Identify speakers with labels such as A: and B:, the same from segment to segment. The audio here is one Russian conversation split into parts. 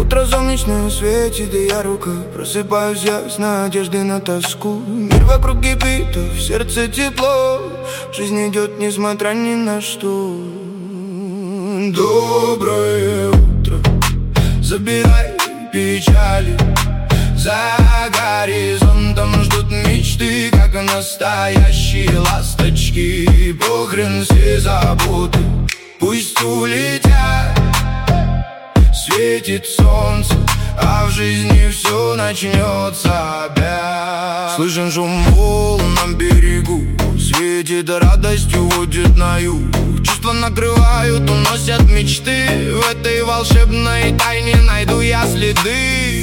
A: Утро солнечное светит, и я рука. Просыпаюсь я с надеждой на тоску. Мир вокруг кипит, а в сердце тепло. Жизнь идет, несмотря ни на что. Доброе утро, забирай печали. За горизонтом ждут мечты, как настоящие ласточки. Похрен все заботы, пусть улетят. Светит солнце, а в жизни все начнется опять. Слышен шум волн на берегу, светит радостью, водит на юг. Чувства накрывают, уносят мечты. В этой волшебной тайне найду я следы.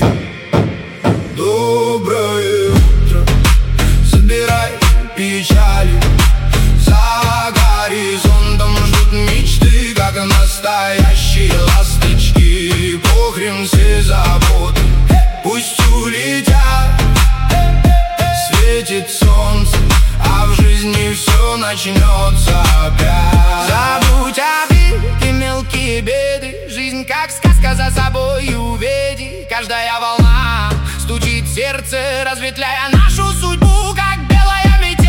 A: Доброе утро, забирай печали. За горизонтом ждут мечты, как настоящие ласточки. Похрен все заботы, пусть улетят. Светит солнце, а в жизни все начнется опять. Забудь обиды, мелкие беды. Жизнь как сказка, за собой уведи. Каждая волна стучит в сердце, разветвляя нашу судьбу, как белая метель.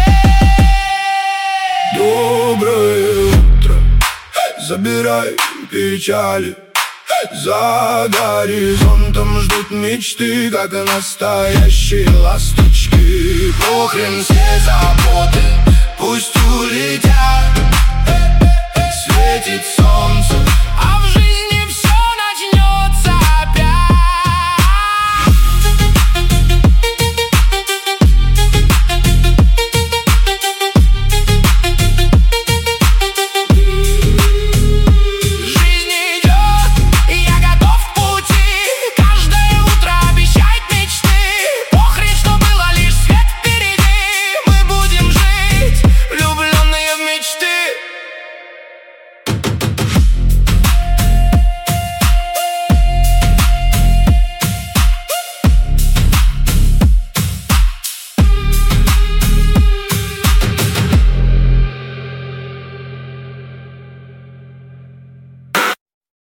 A: Доброе утро, забирай печали. За горизонтом ждут мечты, как настоящие ласточки. Похрен все заботы, пусть улетят. Светит солнце,